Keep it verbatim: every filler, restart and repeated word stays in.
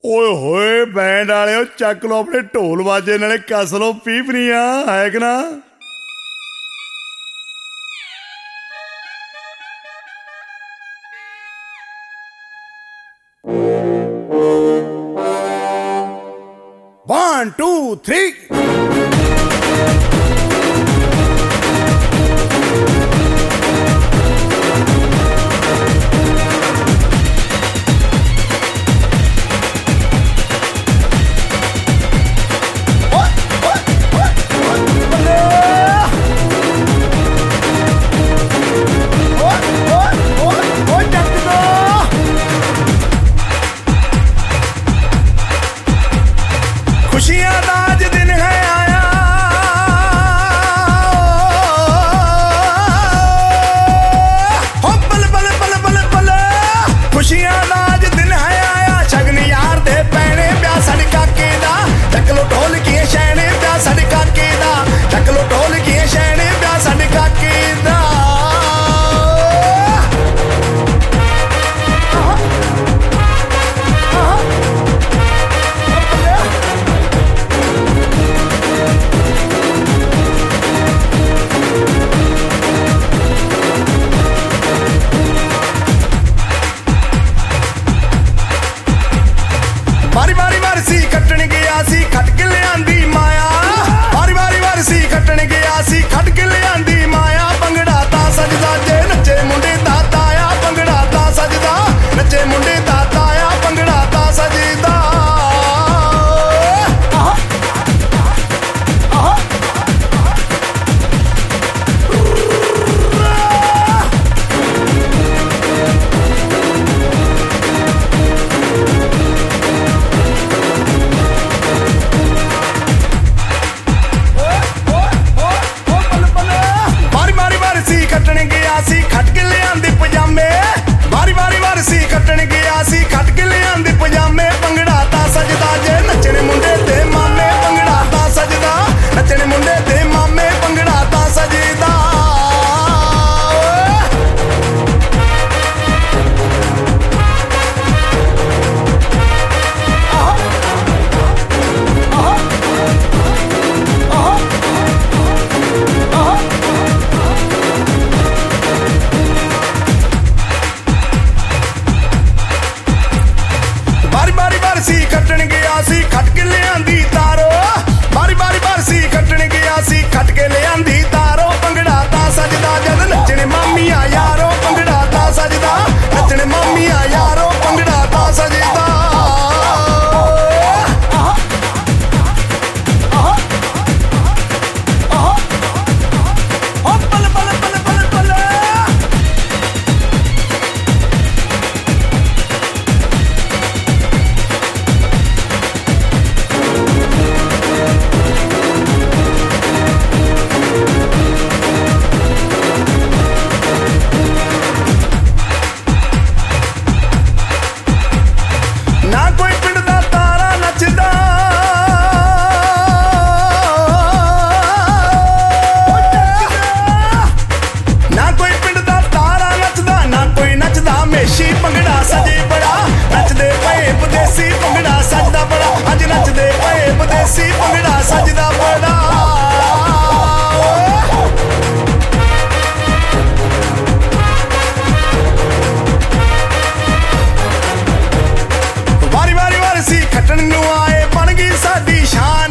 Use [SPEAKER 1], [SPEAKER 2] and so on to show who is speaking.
[SPEAKER 1] ਓਏ ਹੋਏ ਬੈਂਡ ਵਾਲਿਓ ਚੱਕ ਲੋ ਆਪਣੇ ਢੋਲ ਬਾਜੇ ਨਾਲੇ ਕੱਸ ਲੋ ਪੀਪਣੀਆਂ ਹੈ ਕਿ ਨਾ। One, two, three. खुशियां दा आज दिन है आया हो बल बल बल बल बल खुशियां दा आज दिन है आया शगन यार दे पैने प्या साडे काके दा चक लो ढोल की शैने प्या साडे काके दा चक लो ढोल की शैने प्या साडे काके दा बारी बारी वारसी खट्टन गया सी खट के लियांदी माया बारी बारी वारसी खट्टन गया सी खट के लियांदी माया भंगड़ा ता सजदा जे नचे मुंडे दा ताया भंगड़ा ता सजदा नचे मुंडे दा ताया भंगड़ा ता सजदा खट्टन गया सी खट के लियांदे पजामे बारी बारी वारसी खट्टन गया सी खट के लियांदे पजामे भंगड़ा ता सजदा जे नचने मुंडे ते मामे भंगड़ा ता सजदा नचने मुंडे ते मामे भंगड़ा ता सजदा वारसी खट्टन गया सी खट के लियांदी तारो बारी बारी वारसी खट्टन गया सी खट के लियांदी तारो भंगड़ा ता सजदा जद नचने मामिया यारो भंगड़ा ता सजदा नचने मामिया यारो भंगड़ा ता सजदा ना कोई पिंड दा तारा नचदा ना कोई पिंड दा तारा नचदा ना कोई नचदा मेशी भंगड़ा सजे बड़ा नचदे पए विदेसी भंगड़ा सजदा बड़ा अज नचदे पए विदेसी भंगड़ा सजदा बड़ा वारी वारी वारसी खट्टन नू आए बन गई साडी शान